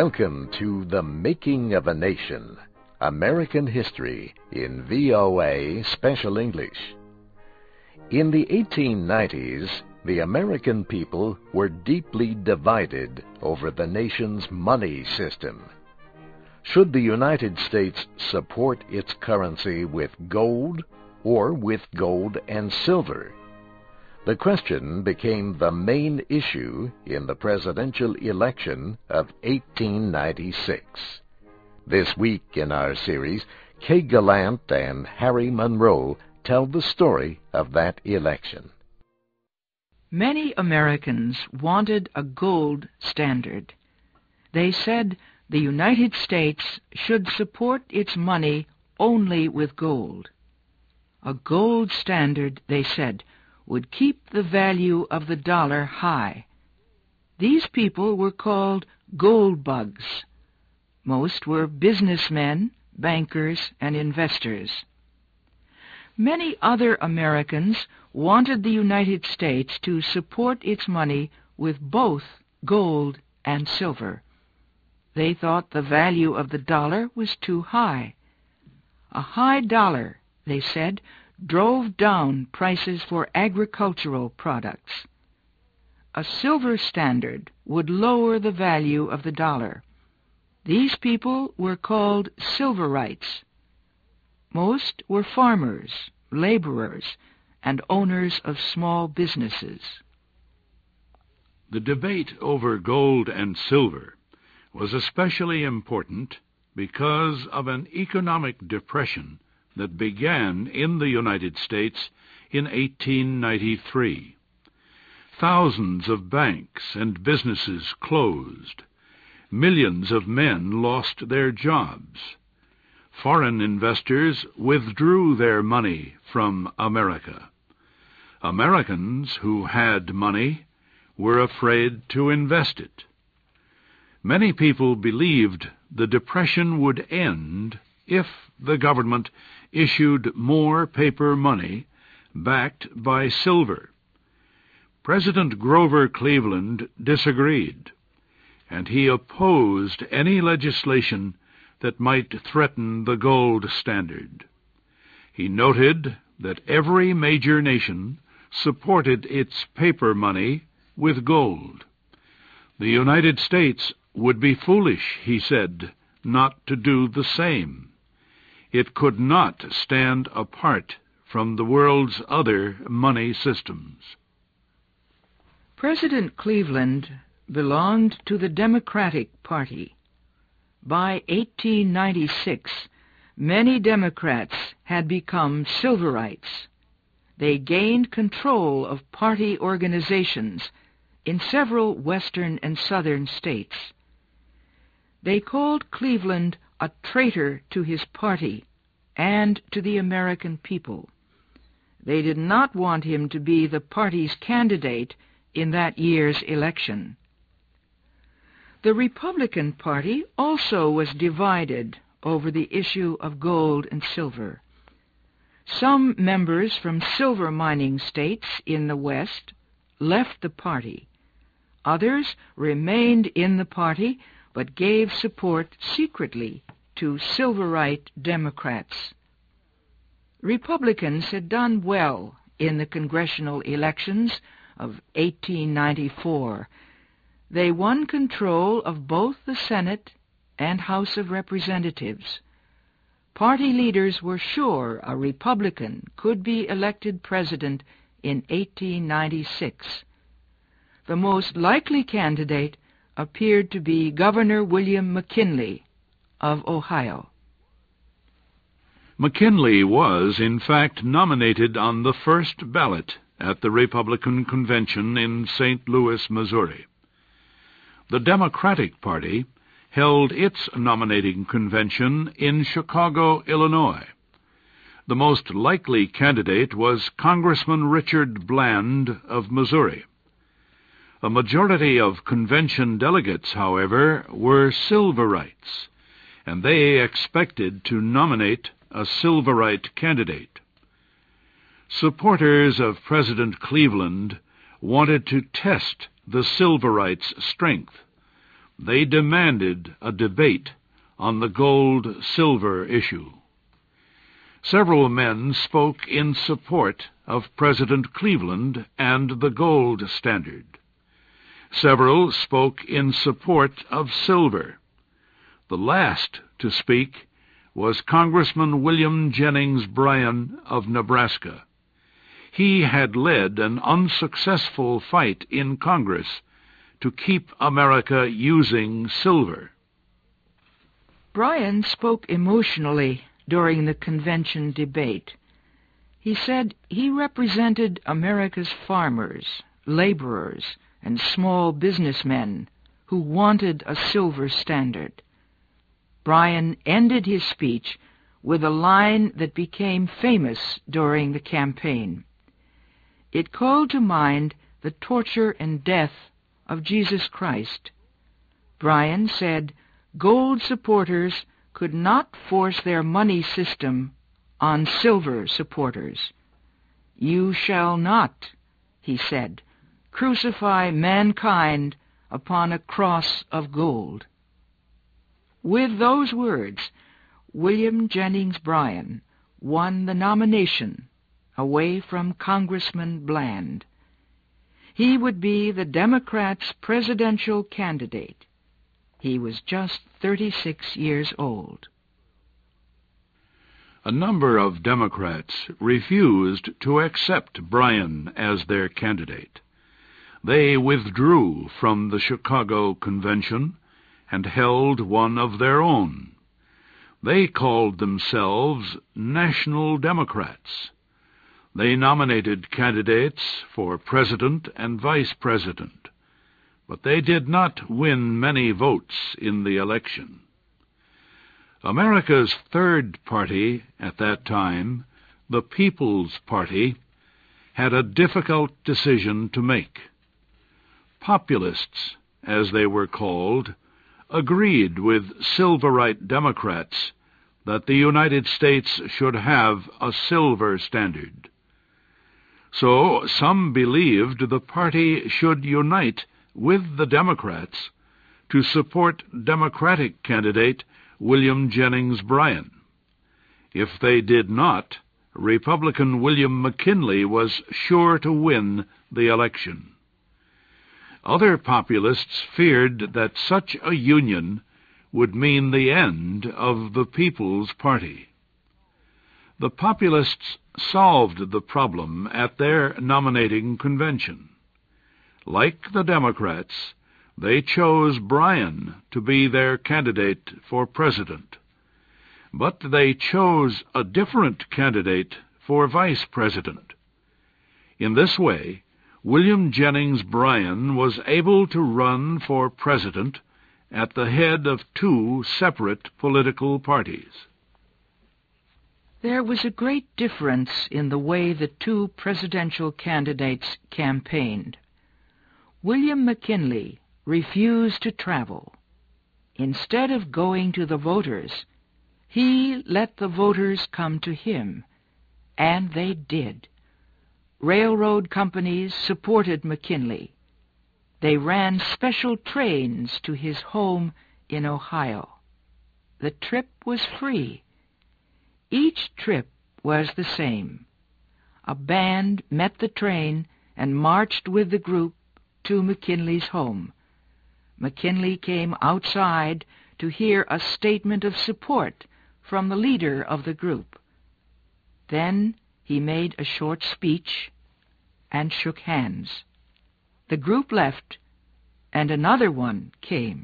Welcome to The Making of a Nation, American History in VOA Special English. In the 1890s, the American people were deeply divided over the nation's money system. Should the United States support its currency with gold or with gold and silver? The question became the main issue in the presidential election of 1896. This week in our series, Kay Gallant and Harry Monroe tell the story of that election. Many Americans wanted a gold standard. They said the United States should support its money only with gold. A gold standard, they said, would keep the value of the dollar high. These people were called gold bugs. Most were businessmen, bankers, and investors. Many other Americans wanted the United States to support its money with both gold and silver. They thought the value of the dollar was too high. A high dollar, they said, drove down prices for agricultural products. A silver standard would lower the value of the dollar. These people were called silverites. Most were farmers, laborers, and owners of small businesses. The debate over gold and silver was especially important because of an economic depression that began in the United States in 1893. Thousands of banks and businesses closed. Millions of men lost their jobs. Foreign investors withdrew their money from America. Americans who had money were afraid to invest it. Many people believed the Depression would end if the government issued more paper money backed by silver. President Grover Cleveland disagreed, and he opposed any legislation that might threaten the gold standard. He noted that every major nation supported its paper money with gold. The United States would be foolish, he said, not to do the same. It could not stand apart from the world's other money systems. President Cleveland belonged to the Democratic Party. By 1896, many Democrats had become silverites. They gained control of party organizations in several western and southern states. They called Cleveland a traitor to his party and to the American people. They did not want him to be the party's candidate in that year's election. The Republican Party also was divided over the issue of gold and silver. Some members from silver mining states in the West left the party. Others remained in the party but gave support secretly to silverite Democrats. Republicans had done well in the congressional elections of 1894. They won control of both the Senate and House of Representatives. Party leaders were sure a Republican could be elected president in 1896. The most likely candidate appeared to be Governor William McKinley of Ohio. McKinley was, in fact, nominated on the first ballot at the Republican Convention in St. Louis, Missouri. The Democratic Party held its nominating convention in Chicago, Illinois. The most likely candidate was Congressman Richard Bland of Missouri. A majority of convention delegates, however, were silverites, and they expected to nominate a silverite candidate. Supporters of President Cleveland wanted to test the silverites' strength. they demanded a debate on the gold-silver issue. Several men spoke in support of President Cleveland and the gold standard. Several spoke in support of silver. The last to speak was Congressman William Jennings Bryan of Nebraska. He had led an unsuccessful fight in Congress to keep America using silver. Bryan spoke emotionally during the convention debate. He said he represented America's farmers, laborers, and small businessmen who wanted a silver standard. Bryan ended his speech with a line that became famous during the campaign. It called to mind the torture and death of Jesus Christ. Bryan said gold supporters could not force their money system on silver supporters. "You shall not," he said, "crucify mankind upon a cross of gold." With those words, William Jennings Bryan won the nomination away from Congressman Bland. He would be the Democrats' presidential candidate. He was just 36 years old. A number of Democrats refused to accept Bryan as their candidate. They withdrew from the Chicago Convention and held one of their own. They called themselves National Democrats. They nominated candidates for president and vice president, but they did not win many votes in the election. America's third party at that time, the People's Party, had a difficult decision to make. Populists, as they were called, agreed with Silverite Democrats that the United States should have a silver standard. So some believed the party should unite with the Democrats to support Democratic candidate William Jennings Bryan. If they did not, Republican William McKinley was sure to win the election. Other populists feared that such a union would mean the end of the People's Party. The populists solved the problem at their nominating convention. Like the Democrats, they chose Bryan to be their candidate for president. But they chose a different candidate for vice president. In this way, William Jennings Bryan was able to run for president at the head of two separate political parties. There was a great difference in the way the two presidential candidates campaigned. William McKinley refused to travel. Instead of going to the voters, he let the voters come to him, and they did. Railroad companies supported McKinley. They ran special trains to his home in Ohio. The trip was free. Each trip was the same. A band met the train and marched with the group to McKinley's home. McKinley came outside to hear a statement of support from the leader of the group. Then he made a short speech and shook hands. The group left, and another one came.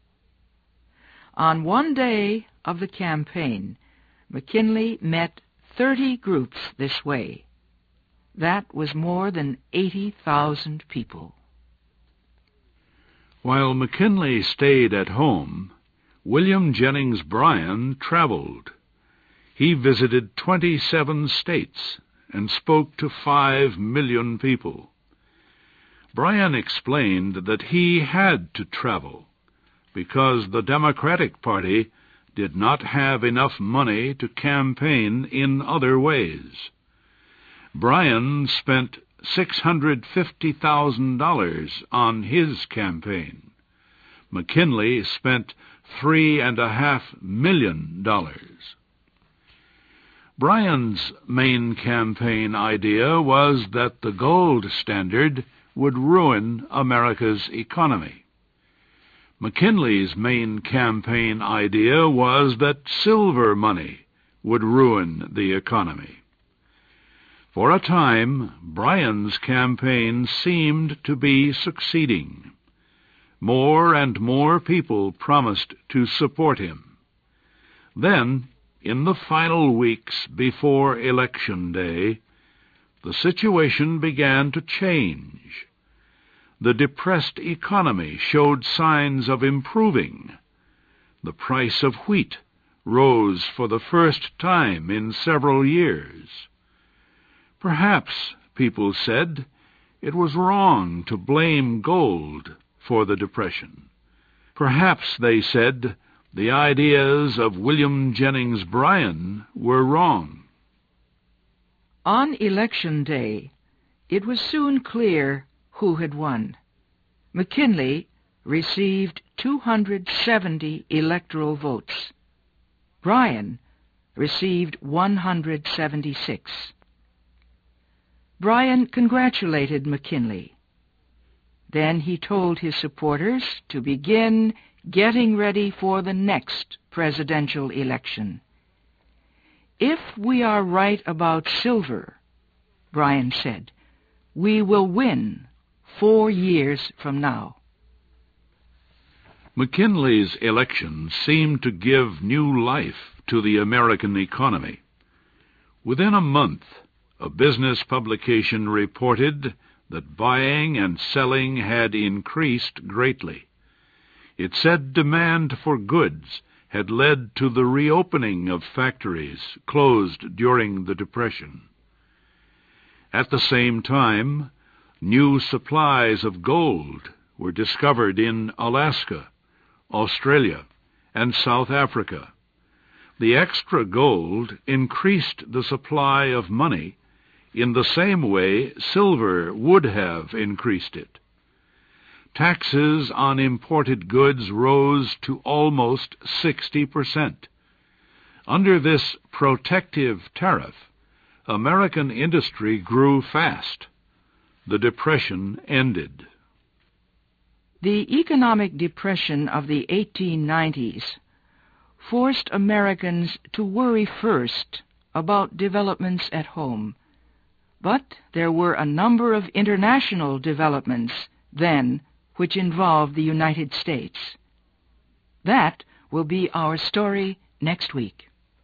On one day of the campaign, McKinley met 30 groups this way. That was more than 80,000 people. While McKinley stayed at home, William Jennings Bryan traveled. He visited 27 states and spoke to 5 million people. Bryan explained that he had to travel because the Democratic Party did not have enough money to campaign in other ways. Bryan spent $650,000 on his campaign. McKinley spent $3.5 million. Bryan's main campaign idea was that the gold standard would ruin America's economy. McKinley's main campaign idea was that silver money would ruin the economy. For a time, Bryan's campaign seemed to be succeeding. More and more people promised to support him. Then, in the final weeks before Election Day, the situation began to change. The depressed economy showed signs of improving. The price of wheat rose for the first time in several years. Perhaps, people said, it was wrong to blame gold for the Depression. Perhaps, they said, the ideas of William Jennings Bryan were wrong. On Election Day, it was soon clear who had won. McKinley received 270 electoral votes. Bryan received 176. Bryan congratulated McKinley. Then he told his supporters to begin getting ready for the next presidential election. If we are right about silver, Bryan said, we will win 4 years from now. McKinley's election seemed to give new life to the American economy. Within a month, a business publication reported that buying and selling had increased greatly. It said demand for goods had led to the reopening of factories closed during the Depression. At the same time, new supplies of gold were discovered in Alaska, Australia, and South Africa. The extra gold increased the supply of money in the same way silver would have increased it. Taxes on imported goods rose to almost 60%. Under this protective tariff, American industry grew fast. The Depression ended. The economic depression of the 1890s forced Americans to worry first about developments at home. But there were a number of international developments then which involved the United States. That will be our story next week.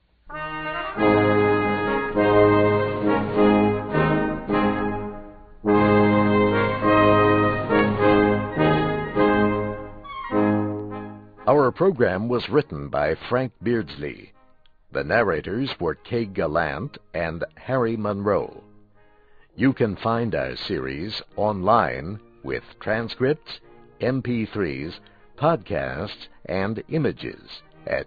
Our program was written by Frank Beardsley. The narrators were Kay Gallant and Harry Monroe. You can find our series online with transcripts, MP3s, podcasts, and images at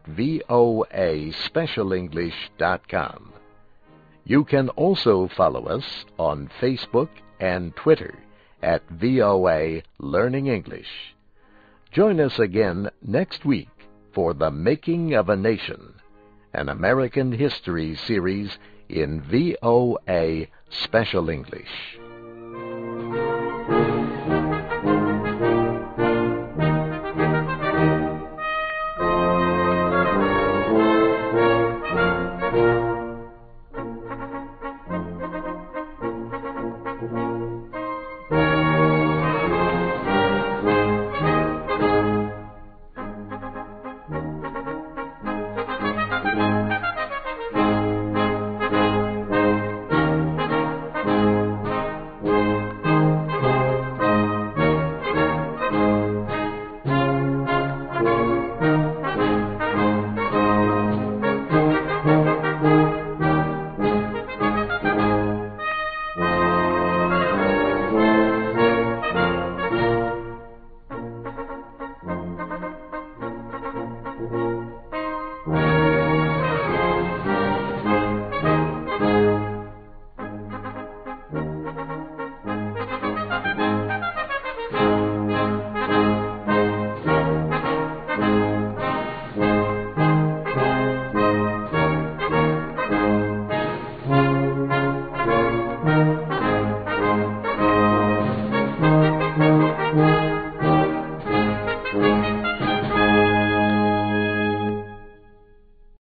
voaspecialenglish.com. You can also follow us on Facebook and Twitter at VOA Learning English. Join us again next week for The Making of a Nation, an American history series in VOA Special English.